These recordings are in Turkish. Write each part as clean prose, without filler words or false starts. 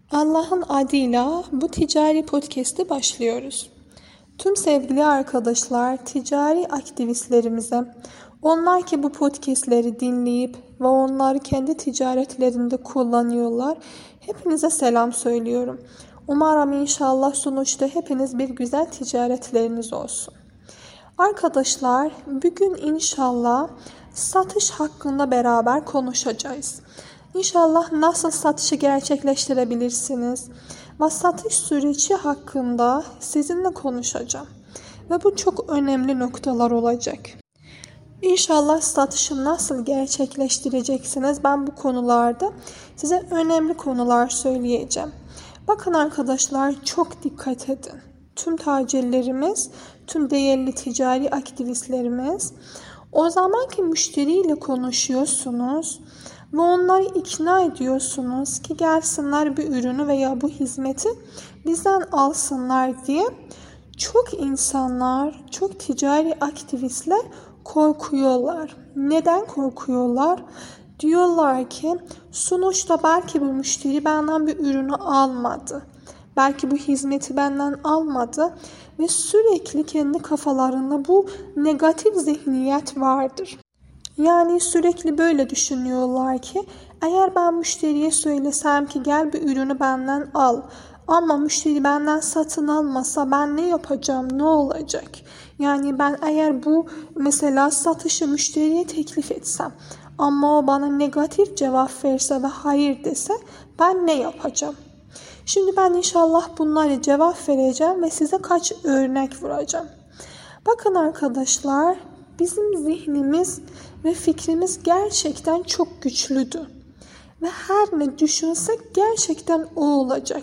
Allah'ın adıyla bu ticari podcast'e başlıyoruz. Tüm sevgili arkadaşlar, ticari aktivistlerimize, onlar ki bu podcast'leri dinleyip ve onları kendi ticaretlerinde kullanıyorlar, hepinize selam söylüyorum. Umarım inşallah sonuçta hepiniz bir güzel ticaretleriniz olsun. Arkadaşlar, bugün inşallah satış hakkında beraber konuşacağız. İnşallah nasıl satışı gerçekleştirebilirsiniz ve satış süreci hakkında sizinle konuşacağım. Ve bu çok önemli noktalar olacak. İnşallah satışı nasıl gerçekleştireceksiniz, ben bu konularda size önemli konular söyleyeceğim. Bakın arkadaşlar, çok dikkat edin. Tüm tacirlerimiz, tüm değerli ticari aktivistlerimiz, o zamanki müşteriyle konuşuyorsunuz ve onları ikna ediyorsunuz ki gelsinler bir ürünü veya bu hizmeti bizden alsınlar diye. Çok insanlar, çok ticari aktivistler korkuyorlar. Neden korkuyorlar? Diyorlar ki sonuçta belki bu müşteri benden bir ürünü almadı. Belki bu hizmeti benden almadı ve sürekli kendi kafalarında bu negatif zihniyet vardır. Yani sürekli böyle düşünüyorlar ki eğer ben müşteriye söylesem ki gel bir ürünü benden al ama müşteri benden satın almasa ben ne yapacağım, ne olacak? Yani ben eğer bu mesela satışı müşteriye teklif etsem ama o bana negatif cevap verse ve hayır dese ben ne yapacağım? Şimdi ben inşallah bunlara cevap vereceğim ve size kaç örnek vereceğim. Bakın arkadaşlar, bizim zihnimiz ve fikrimiz gerçekten çok güçlüdür. Ve her ne düşünsek gerçekten o olacak.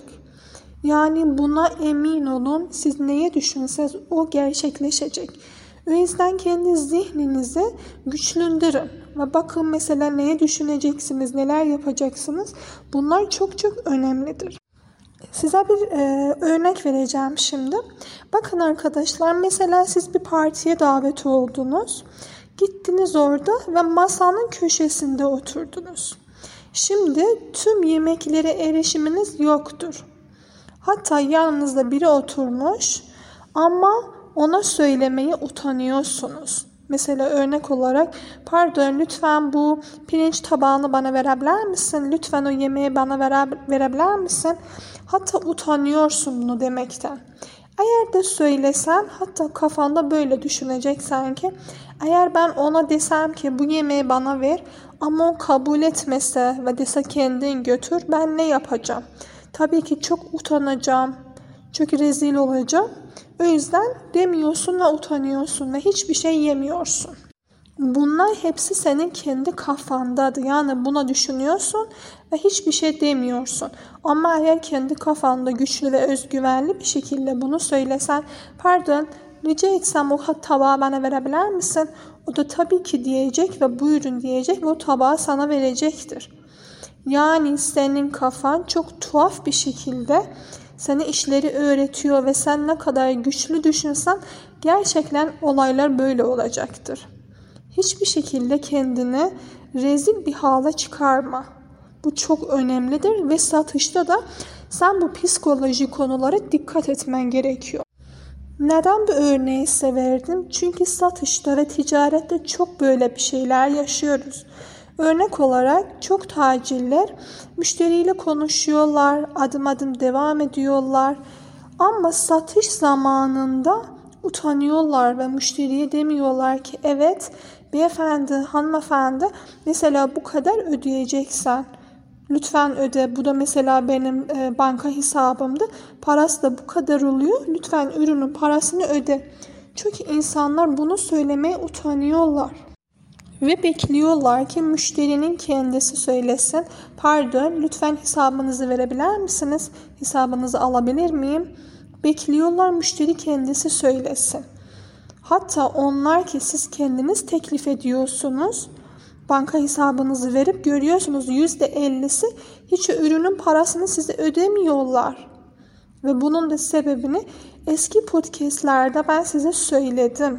Yani buna emin olun, siz neye düşünseniz o gerçekleşecek. O yüzden kendi zihninizi güçlendirin. Ve bakın mesela neye düşüneceksiniz, neler yapacaksınız. Bunlar çok çok önemlidir. Size bir örnek vereceğim şimdi. Bakın arkadaşlar, mesela siz bir partiye davet oldunuz. Gittiniz orada ve masanın köşesinde oturdunuz. Şimdi tüm yemeklere erişiminiz yoktur. Hatta yanınızda biri oturmuş ama ona söylemeye utanıyorsunuz. Mesela örnek olarak, pardon lütfen bu pirinç tabağını bana verebilir misin? Lütfen o yemeği bana verebilir misin? Hatta utanıyorsun bunu demekten. Eğer de söylesen, hatta kafanda böyle düşüneceksen ki eğer ben ona desem ki bu yemeği bana ver ama o kabul etmese ve dese kendin götür, ben ne yapacağım? Tabii ki çok utanacağım, çok rezil olacağım. O yüzden demiyorsun ve utanıyorsun ve hiçbir şey yemiyorsun. Bunlar hepsi senin kendi kafandadır. Yani buna düşünüyorsun ve hiçbir şey demiyorsun. Ama eğer kendi kafanda güçlü ve özgüvenli bir şekilde bunu söylesen, pardon rica etsem o tabağı bana verebilir misin? O da tabii ki diyecek ve buyurun diyecek ve o tabağı sana verecektir. Yani senin kafan çok tuhaf bir şekilde sana işleri öğretiyor ve sen ne kadar güçlü düşünsen gerçekten olaylar böyle olacaktır. Hiçbir şekilde kendini rezil bir hale çıkarma. Bu çok önemlidir ve satışta da sen bu psikoloji konulara dikkat etmen gerekiyor. Neden bu örneği size verdim? Çünkü satışta ve ticarette çok böyle bir şeyler yaşıyoruz. Örnek olarak çok tacirler müşteriyle konuşuyorlar, adım adım devam ediyorlar. Ama satış zamanında utanıyorlar ve müşteriye demiyorlar ki evet beyefendi, hanımefendi mesela bu kadar ödeyeceksen lütfen öde. Bu da mesela benim banka hesabımda parası da bu kadar oluyor. Lütfen ürünün parasını öde. Çünkü insanlar bunu söylemeye utanıyorlar. Ve bekliyorlar ki müşterinin kendisi söylesin. Pardon lütfen hesabınızı verebilir misiniz? Hesabınızı alabilir miyim? Bekliyorlar müşteri kendisi söylesin. Hatta onlar ki siz kendiniz teklif ediyorsunuz. Banka hesabınızı verip görüyorsunuz %50'si hiç ürünün parasını size ödemiyorlar. Ve bunun da sebebini eski podcastlerde ben size söyledim.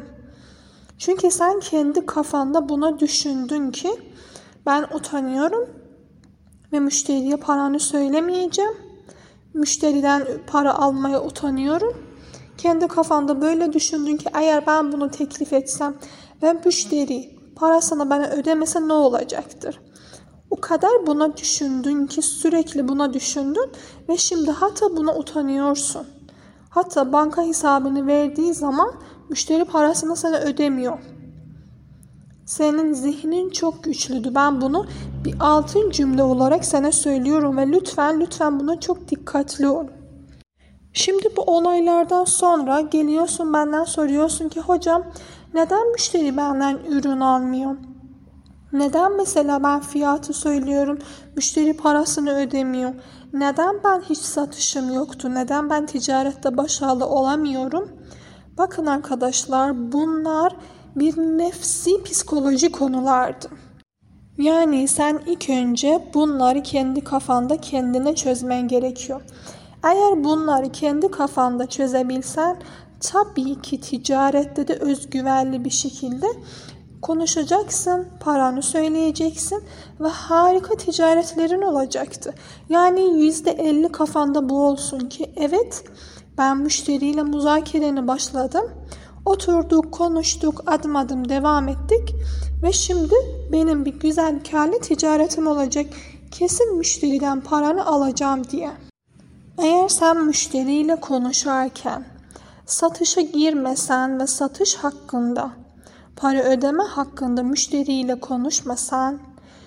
Çünkü sen kendi kafanda buna düşündün ki ben utanıyorum ve müşteriye paranı söylemeyeceğim. müşteriden para almaya utanıyorum. Kendi kafanda böyle düşündün ki eğer ben bunu teklif etsem ve müşteri parasını bana ödemese ne olacaktır? O kadar buna düşündün ki sürekli buna düşündün ve şimdi hatta buna utanıyorsun. Hatta banka hesabını verdiği zaman müşteri parasını sana ödemiyor. Senin zihnin çok güçlüdü. Ben bunu bir altın cümle olarak sana söylüyorum ve lütfen buna çok dikkatli ol. Şimdi bu olaylardan sonra geliyorsun benden soruyorsun ki hocam neden müşteri benden ürün almıyor? Neden mesela ben fiyatı söylüyorum, müşteri parasını ödemiyor? Neden ben hiç satışım yoktu? Neden ben ticarette başarılı olamıyorum? Bakın arkadaşlar bunlar bir nefsi psikoloji konulardı. Yani sen ilk önce bunları kendi kafanda kendine çözmen gerekiyor. Eğer bunları kendi kafanda çözebilsen tabii ki ticarette de özgüvenli bir şekilde konuşacaksın, paranı söyleyeceksin ve harika ticaretlerin olacaktı. Yani %50 kafanda bu olsun ki evet ben müşteriyle müzakereni başladım. Oturduk, konuştuk, adım adım devam ettik ve şimdi benim bir güzel karlı ticaretim olacak. Kesin müşteriden paranı alacağım diye. Eğer sen müşteriyle konuşarken satışa girmesen ve satış hakkında, para ödeme hakkında müşteriyle konuşmasan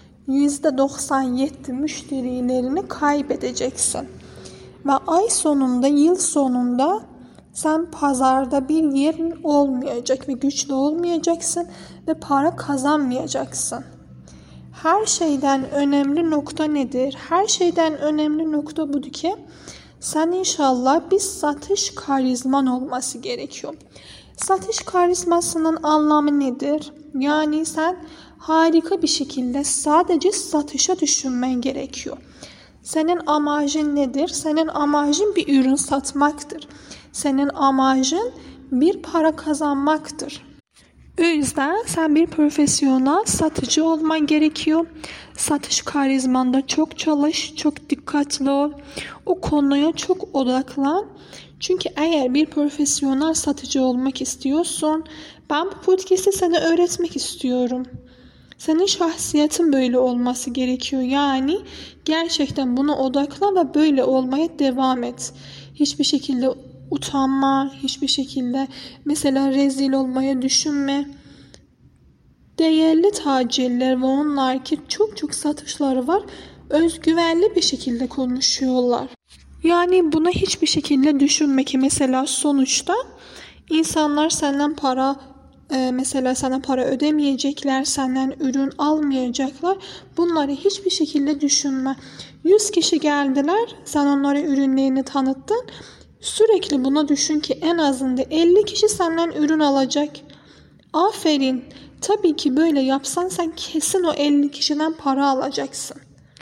%97 müşterilerini kaybedeceksin. Ve ay sonunda, yıl sonunda sen pazarda bir yerin olmayacak ve güçlü olmayacaksın ve para kazanmayacaksın. Her şeyden önemli nokta nedir? Her şeyden önemli nokta budur ki sen inşallah bir satış karizman olması gerekiyor. Satış karizmasının anlamı nedir? Yani sen harika bir şekilde sadece satışa düşünmen gerekiyor. Senin amacın nedir? Senin amacın bir ürün satmaktır. Senin amacın bir para kazanmaktır. O yüzden sen bir profesyonel satıcı olman gerekiyor. Satış karizmanda çok çalış, çok dikkatli ol. O konuya çok odaklan. Çünkü eğer bir profesyonel satıcı olmak istiyorsun, ben bu podcast'i sana öğretmek istiyorum. Senin şahsiyetin böyle olması gerekiyor. Yani gerçekten buna odaklan ve böyle olmaya devam et. Hiçbir şekilde utanma, hiçbir şekilde mesela rezil olmaya düşünme. Değerli tacirler ve onlar ki çok satışları var, özgüvenli bir şekilde konuşuyorlar. Yani buna hiçbir şekilde düşünme ki mesela sonuçta insanlar senden mesela sana para ödemeyecekler, senden ürün almayacaklar. Bunları hiçbir şekilde düşünme. 100 kişi geldiler, sen onlara ürünlerini tanıttın. Sürekli buna düşün ki en azından 50 kişi senden ürün alacak. Aferin. Tabii ki böyle yapsan sen kesin o 50 kişiden para alacaksın.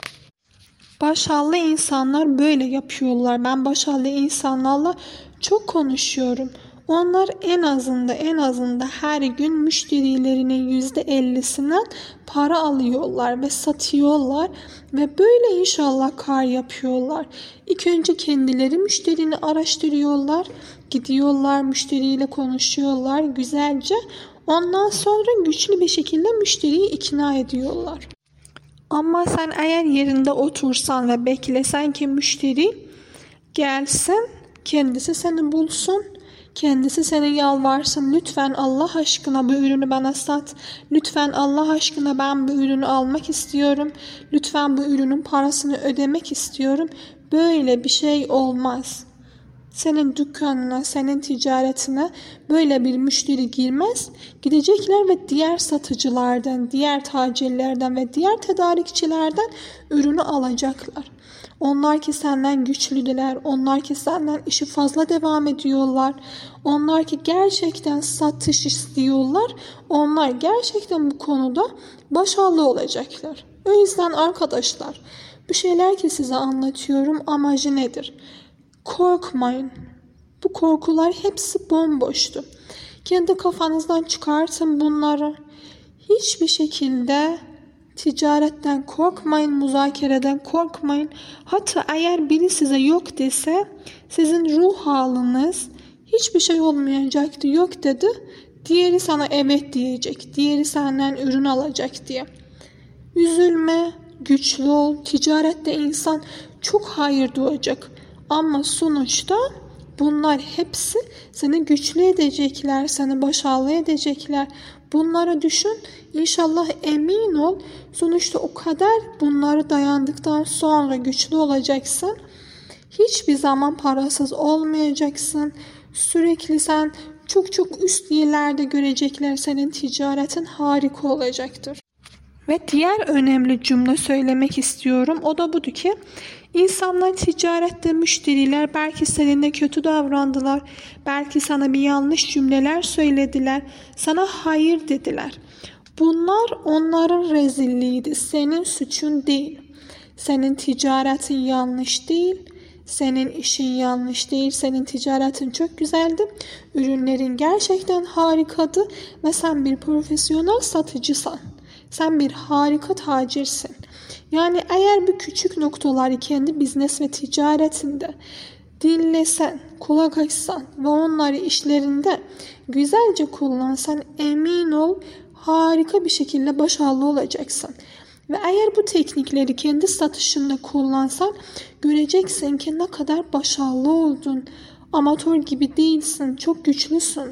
Başarılı insanlar böyle yapıyorlar. Ben başarılı insanlarla çok konuşuyorum. Onlar en azından her gün müşterilerinin %50'sinden para alıyorlar ve satıyorlar ve böyle inşallah kar yapıyorlar. İlk önce kendileri müşterini araştırıyorlar, gidiyorlar müşteriyle konuşuyorlar güzelce. Ondan sonra güçlü bir şekilde müşteriyi ikna ediyorlar. Ama sen eğer yerinde otursan ve beklesen ki müşteri gelsin, kendisi seni bulsun, kendisi seni yalvarsın. Lütfen Allah aşkına bu ürünü bana sat. Lütfen Allah aşkına ben bu ürünü almak istiyorum. Lütfen bu ürünün parasını ödemek istiyorum. Böyle bir şey olmaz. Senin dükkanına, senin ticaretine böyle bir müşteri girmez. Gidecekler ve diğer satıcılardan, diğer tacirlerden ve diğer tedarikçilerden ürünü alacaklar. Onlar ki senden güçlüdüler, onlar ki senden işi fazla devam ediyorlar, onlar ki gerçekten satış istiyorlar, onlar gerçekten bu konuda başarılı olacaklar. O yüzden arkadaşlar, bu şeyler ki size anlatıyorum amacı nedir? Korkmayın. Bu korkular hepsi bomboştu. Kendi kafanızdan çıkartın bunları. Hiçbir şekilde Ticaretten korkmayın, müzakereden korkmayın. Hatta eğer biri size yok dese, sizin ruh haliniz hiçbir şey olmayacaktı, yok dedi. Diğeri sana evet diyecek, diğeri senden ürün alacak diye. Üzülme, güçlü ol. Ticarette insan çok hayır duyacak. Ama sonuçta bunlar hepsi seni güçlü edecekler, seni başarılı edecekler. Bunları düşün, İnşallah emin ol. Sonuçta o kadar bunları dayandıktan sonra güçlü olacaksın. Hiçbir zaman parasız olmayacaksın. Sürekli sen çok üst yerlerde görecekler, senin ticaretin harika olacaktır. Ve diğer önemli cümle söylemek istiyorum. O da budur ki insanlar ticarette müşteriler belki seninle kötü davrandılar. Belki sana bir yanlış cümleler söylediler. Sana hayır dediler. Bunlar onların rezilliğiydi. Senin suçun değil. Senin ticaretin yanlış değil. Senin işin yanlış değil. Senin ticaretin çok güzeldi. Ürünlerin gerçekten harikadı. Ve sen bir profesyonel satıcısan. Sen bir harika tacirsin. Yani eğer bu küçük noktaları kendi biznes ve ticaretinde dinlesen, kulak açsan ve onları işlerinde güzelce kullansan emin ol harika bir şekilde başarılı olacaksın. Ve eğer bu teknikleri kendi satışında kullansan göreceksin ki ne kadar başarılı oldun. Amatör gibi değilsin, çok güçlüsün.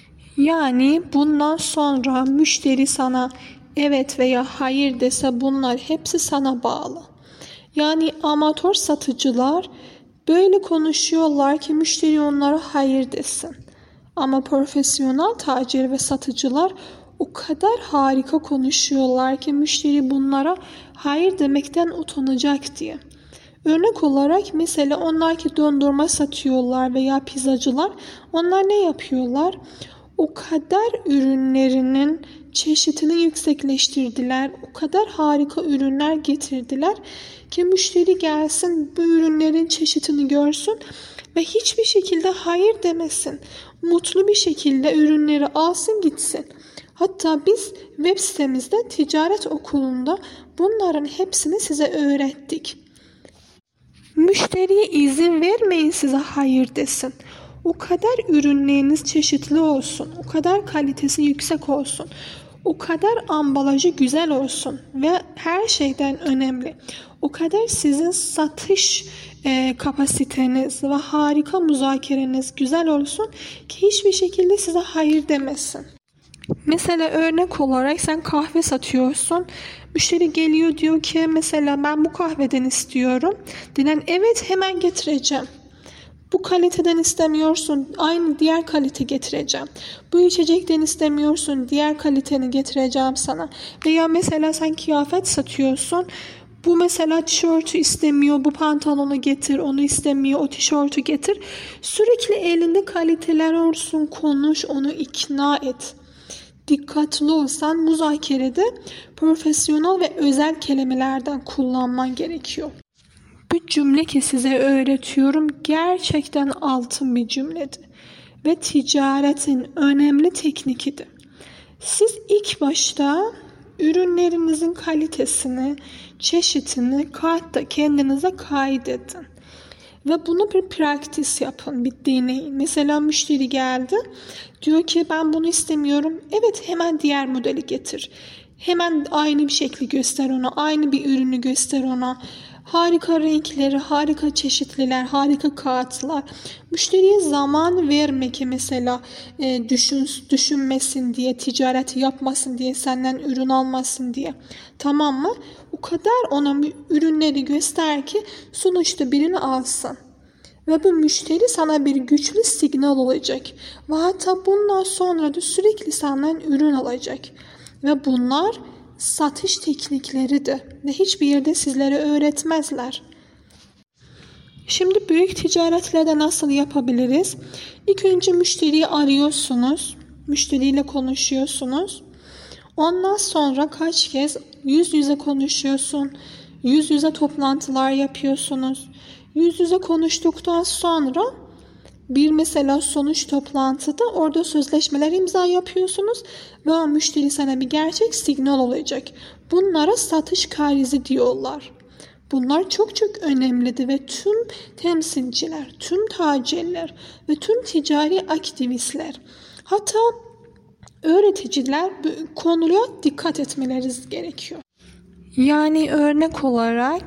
Yani bundan sonra müşteri sana evet veya hayır dese bunlar hepsi sana bağlı. Yani amatör satıcılar böyle konuşuyorlar ki müşteri onlara hayır desin. Ama profesyonel tacir ve satıcılar o kadar harika konuşuyorlar ki müşteri bunlara hayır demekten utanacak diye. Örnek olarak mesela onlar ki dondurma satıyorlar veya pizzacılar, onlar ne yapıyorlar? O kadar ürünlerinin çeşitini yüksekleştirdiler. O kadar harika ürünler getirdiler ki müşteri gelsin bu ürünlerin çeşitini görsün ve hiçbir şekilde hayır demesin. Mutlu bir şekilde ürünleri alsın gitsin. Hatta biz web sitemizde ticaret okulunda bunların hepsini size öğrettik. Müşteriye izin vermeyin size hayır desin. O kadar ürünleriniz çeşitli olsun, o kadar kalitesi yüksek olsun, o kadar ambalajı güzel olsun ve her şeyden önemli, o kadar sizin satış kapasiteniz ve harika müzakereniz güzel olsun ki hiçbir şekilde size hayır demesin. Mesela örnek olarak sen kahve satıyorsun. Müşteri geliyor diyor ki mesela ben bu kahveden istiyorum. Denen evet hemen getireceğim. Bu kaliteden istemiyorsun, aynı diğer kalite getireceğim. Bu içecekten istemiyorsun, diğer kaliteni getireceğim sana. Veya mesela sen kıyafet satıyorsun. Bu mesela tişörtü istemiyor, bu pantolonu getir, onu istemiyor, o tişörtü getir. Sürekli elinde kaliteler olsun, konuş, onu ikna et. Dikkatli olsan müzakerede profesyonel ve özel kelimelerden kullanman gerekiyor. Bu cümle ki size öğretiyorum gerçekten altın bir cümledir ve ticaretin önemli teknikidir. Siz ilk başta ürünlerinizin kalitesini, çeşitini kağıtta kendinize kaydedin. Ve bunu bir praktis yapın, bir deneyin. Mesela müşteri geldi, diyor ki ben bunu istemiyorum. Evet hemen diğer modeli getir. Hemen aynı bir şekli göster ona, aynı bir ürünü göster ona. Harika renkleri, harika çeşitliler, harika kağıtlar. Müşteriye zaman verme ki mesela düşünmesin diye, ticaret yapmasın diye, senden ürün almasın diye. Tamam mı? O kadar ona ürünleri göster ki sonuçta birini alsın. Ve bu müşteri sana bir güçlü signal olacak. Ve hatta bundan sonra da sürekli senden ürün alacak. Ve bunlar satış teknikleridir ve hiçbir yerde sizlere öğretmezler. Şimdi büyük ticaretlerde nasıl yapabiliriz? İlk önce müşteriyi arıyorsunuz, müşteriyle konuşuyorsunuz. Ondan sonra kaç kez yüz yüze konuşuyorsun, yüz yüze toplantılar yapıyorsunuz. Yüz yüze konuştuktan sonra Bir mesela sonuç toplantıda orada sözleşmeler imza yapıyorsunuz ve o müşteri sana bir gerçek signal olacak. Bunlara satış karizi diyorlar. Bunlar çok çok önemlidir ve tüm temsilciler, tüm tacirler ve tüm ticari aktivistler, hatta öğreticiler bu konuya dikkat etmeleri gerekiyor. Yani örnek olarak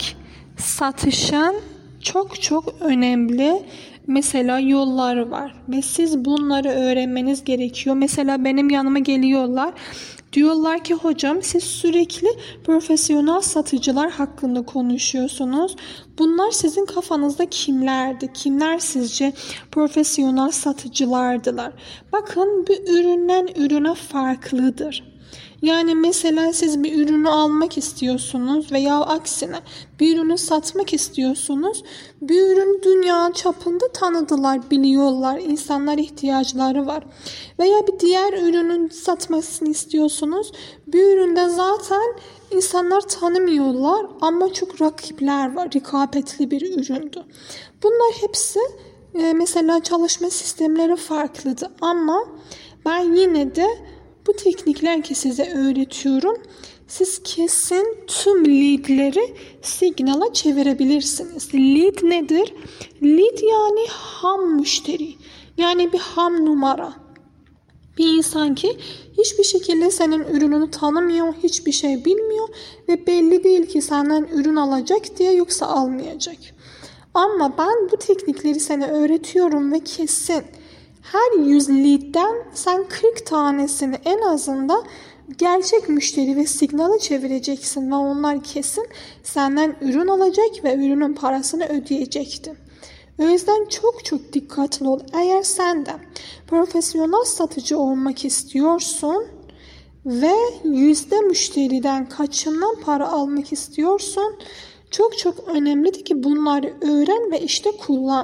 satışın çok çok önemli mesela yolları var ve siz bunları öğrenmeniz gerekiyor. Mesela benim yanıma geliyorlar. Diyorlar ki hocam siz sürekli profesyonel satıcılar hakkında konuşuyorsunuz. Bunlar sizin kafanızda kimlerdi? Kimler sizce profesyonel satıcılardılar? Bakın bu üründen ürüne farklıdır. Yani mesela siz bir ürünü almak istiyorsunuz veya aksine bir ürünü satmak istiyorsunuz. Bir ürün dünya çapında tanıdılar, biliyorlar, insanlar ihtiyaçları var. Veya bir diğer ürünün satmasını istiyorsunuz. Bir üründe zaten insanlar tanımıyorlar ama çok rakipler var, rekabetli bir üründü. Bunlar hepsi mesela çalışma sistemleri farklıdır ama ben yine de bu teknikler ki size öğretiyorum. Siz kesin tüm leadleri signala çevirebilirsiniz. Lead nedir? Lead yani ham müşteri. Yani bir ham numara. Bir insan ki hiçbir şekilde senin ürününü tanımıyor, hiçbir şey bilmiyor ve belli değil ki senden ürün alacak diye yoksa almayacak. Ama ben bu teknikleri sana öğretiyorum ve kesin her 100 lead'den sen 40 tanesini en azından gerçek müşteri ve signala çevireceksin ve onlar kesin senden ürün alacak ve ürünün parasını ödeyecekti. O yüzden çok çok dikkatli ol. Eğer sen de profesyonel satıcı olmak istiyorsun ve yüzde müşteriden kaçından para almak istiyorsun, çok çok önemlidir ki bunları öğren ve işte kullan.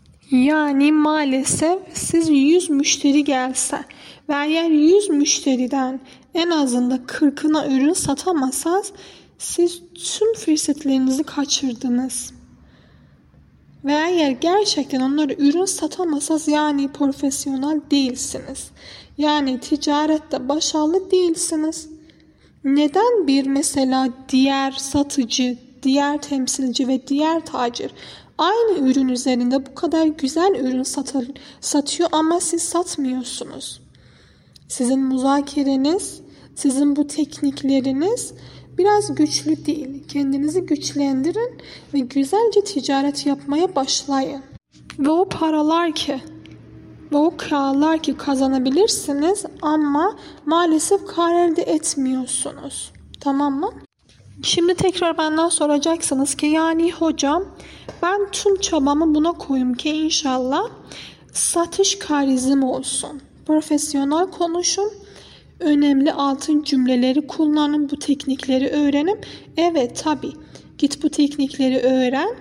Yani maalesef siz 100 müşteri gelse ve eğer 100 müşteriden en azından 40'ına ürün satamazsanız siz tüm fırsatlarınızı kaçırdınız. Ve eğer gerçekten onlara ürün satamazsanız yani profesyonel değilsiniz. Yani ticarette başarılı değilsiniz. Neden bir mesela diğer satıcı, diğer temsilci ve diğer tacir aynı ürün üzerinde bu kadar güzel ürün satıyor ama siz satmıyorsunuz? Sizin müzakereniz, sizin bu teknikleriniz biraz güçlü değil. Kendinizi güçlendirin ve güzelce ticaret yapmaya başlayın. Ve o paralar ki ve o kârlar ki kazanabilirsiniz ama maalesef kâr elde etmiyorsunuz. Tamam mı? Şimdi tekrar benden soracaksınız ki yani hocam ben tüm çabamı buna koyayım ki inşallah satış karizm olsun. Profesyonel konuşun. Önemli altın cümleleri kullanın, bu teknikleri öğrenin. Evet tabii git bu teknikleri öğren.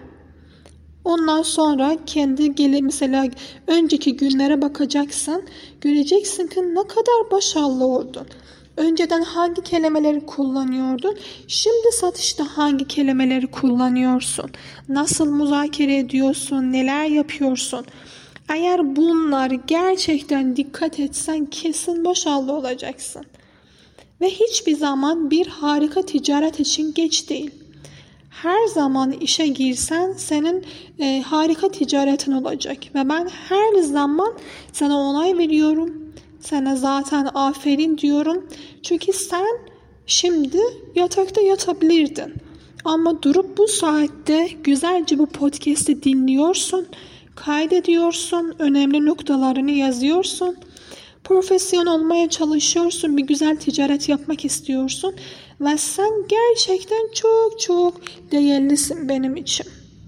Ondan sonra mesela önceki günlere bakacaksın. Göreceksin ki ne kadar başarılı oldun. Önceden hangi kelimeleri kullanıyordun? Şimdi satışta hangi kelimeleri kullanıyorsun? Nasıl müzakere ediyorsun? Neler yapıyorsun? Eğer bunlar gerçekten dikkat etsen kesin başarılı olacaksın. Ve hiçbir zaman bir harika ticaret için geç değil. Her zaman işe girsen senin harika ticaretin olacak. Ve ben her zaman sana onay veriyorum. Sana zaten aferin diyorum. Çünkü sen şimdi yatakta yatabilirdin. Ama durup bu saatte güzelce bu podcast'i dinliyorsun. Kaydediyorsun, önemli noktalarını yazıyorsun. Profesyonel olmaya çalışıyorsun, bir güzel ticaret yapmak istiyorsun. Ve sen gerçekten çok çok değerlisin benim için.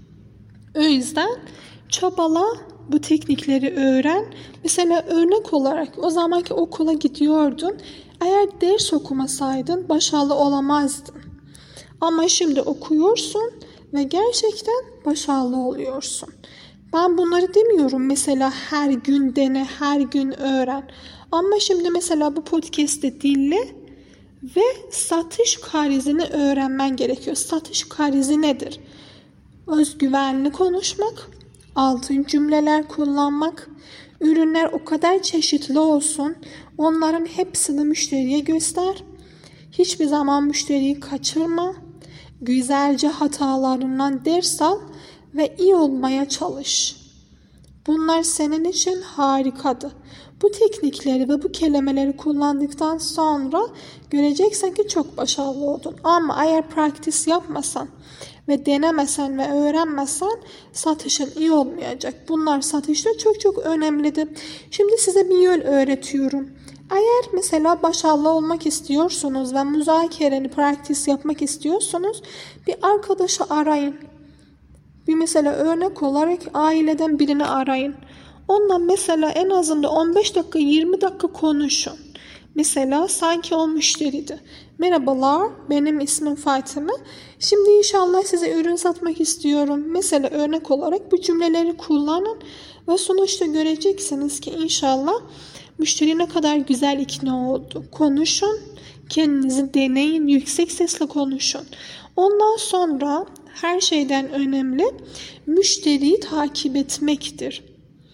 O yüzden çabala, bu teknikleri öğren. Mesela örnek olarak o zamanki okula gidiyordun. Eğer ders okumasaydın başarılı olamazdın. Ama şimdi okuyorsun ve gerçekten başarılı oluyorsun. Ben bunları demiyorum mesela her gün dene, her gün öğren. Ama şimdi mesela bu podcast'te dinle ve satış karizini öğrenmen gerekiyor. Satış karizi nedir? Özgüvenli konuşmak, altın cümleler kullanmak, ürünler o kadar çeşitli olsun, onların hepsini müşteriye göster. Hiçbir zaman müşteriyi kaçırma. Güzelce hatalarından ders al ve iyi olmaya çalış. Bunlar senin için harikadır. Bu teknikleri ve bu kelimeleri kullandıktan sonra göreceksin ki çok başarılı oldun. Ama eğer praktis yapmasan ve denemesen ve öğrenmesen satışın iyi olmayacak. Bunlar satışta çok çok önemlidir. Şimdi size bir yol öğretiyorum. Eğer mesela başarılı olmak istiyorsunuz ve müzakereni praktis yapmak istiyorsunuz, bir arkadaşı arayın. Bir mesela örnek olarak aileden birini arayın. Ondan mesela en azından 15 dakika 20 dakika konuşun. Mesela sanki o müşteriydi. Merhabalar, benim ismim Fatıma. Şimdi inşallah size ürün satmak istiyorum. Mesela örnek olarak bu cümleleri kullanın ve sonuçta göreceksiniz ki inşallah müşteri ne kadar güzel ikna oldu. Konuşun, kendinizi deneyin, yüksek sesle konuşun. Ondan sonra her şeyden önemli müşteriyi takip etmektir.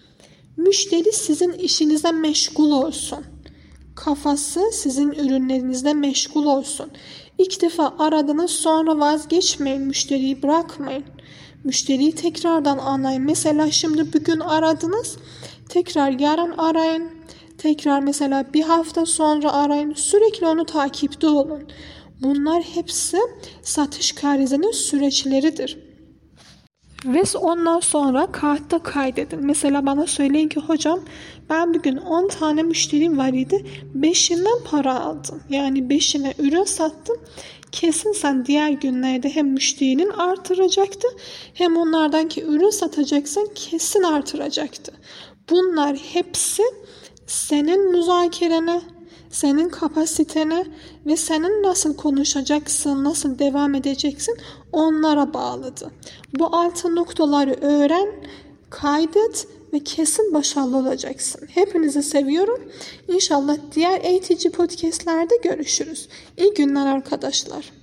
Müşteri sizin işinize meşgul olsun. Kafası sizin ürünlerinizle meşgul olsun. İlk defa aradınız, sonra vazgeçmeyin. Müşteriyi bırakmayın. Müşteriyi tekrardan anlayın. Mesela şimdi bugün aradınız. Tekrar yarın arayın. Tekrar mesela bir hafta sonra arayın. Sürekli onu takipte olun. Bunlar hepsi satış karizinin süreçleridir. Ve ondan sonra kağıtta kaydedin. Mesela bana söyleyin ki hocam ben bugün 10 tane müşterim var idi. 5'inden para aldım. Yani 5'ine ürün sattım. Kesin sen diğer günlerde hem müşterinin artıracaktı hem onlardan ki ürün satacaksın kesin artıracaktı. Bunlar hepsi senin müzakerene, senin kapasitene ve senin nasıl konuşacaksın, nasıl devam edeceksin onlara bağlıdır. Bu altı noktaları öğren, kaydet ve kesin başarılı olacaksın. Hepinizi seviyorum. İnşallah diğer eğitici podcastlerde görüşürüz. İyi günler arkadaşlar.